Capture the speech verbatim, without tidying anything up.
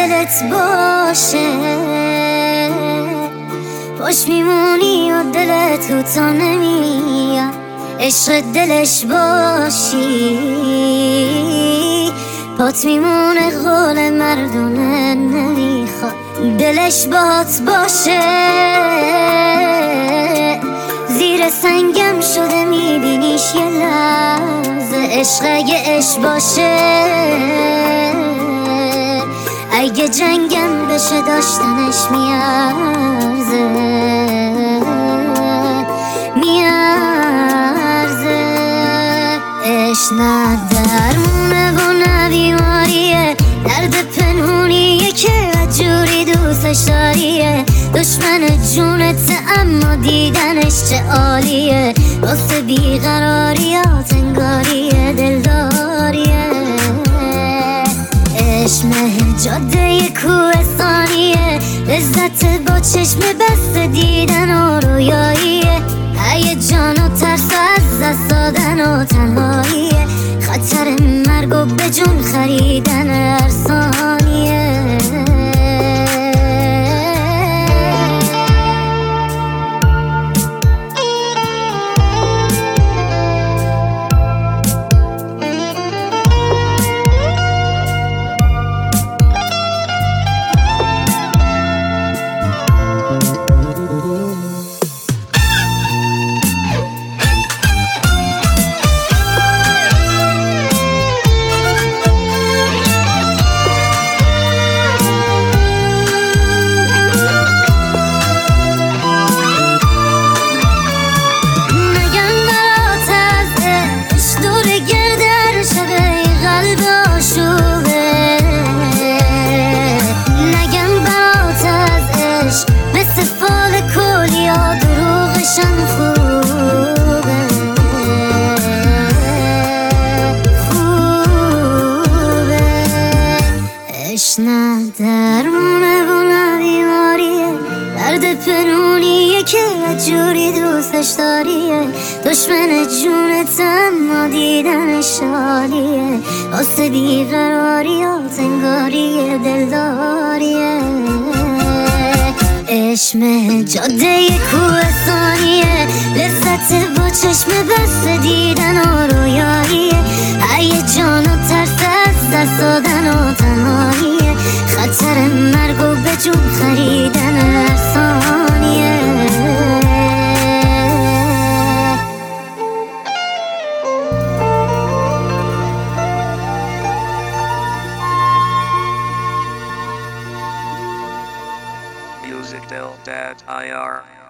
دلت باشه خوش میمونی و دلت رو تا نمیاد، عشق دلش باشی پات میمونه، قول مردونه نمیخواد دلش بات باشه. زیر سنگم شده میبینیش یه لحظه، عشق اگه عشق باشه، اگه جنگم بشه داشتنش میارزه میارزه. عشق نه درمونه و نه بیماریه، درد پنهونیه که جوری دوستش داریه، دشمن جونت اما دیدنش چه عالیه، واسه بیقراریات انگاریه دلداریه. عشق مه جاده کوهستانیه، لذت با چشم بسته دیدن و رویاییه، هیجان و ترس از دست دادن و تنهاییه، خطر مرگ و به جون خریدن هر ثانیه. نه درمونه و نه بیماریه، درد پنونیه که جوری دوستش داریه، دشمن جونت اما دیدنش عالیه، واسه بیقراریات انگاریه دلداریه. عشق مه جاده کوهستانیه، لذت با چشم بسته دیدن و رویاییه، هیجان و ترس از دست دادن و تنهاییه، خطر مرگ و به جون خریدن هر ثانیه. Music del dot I R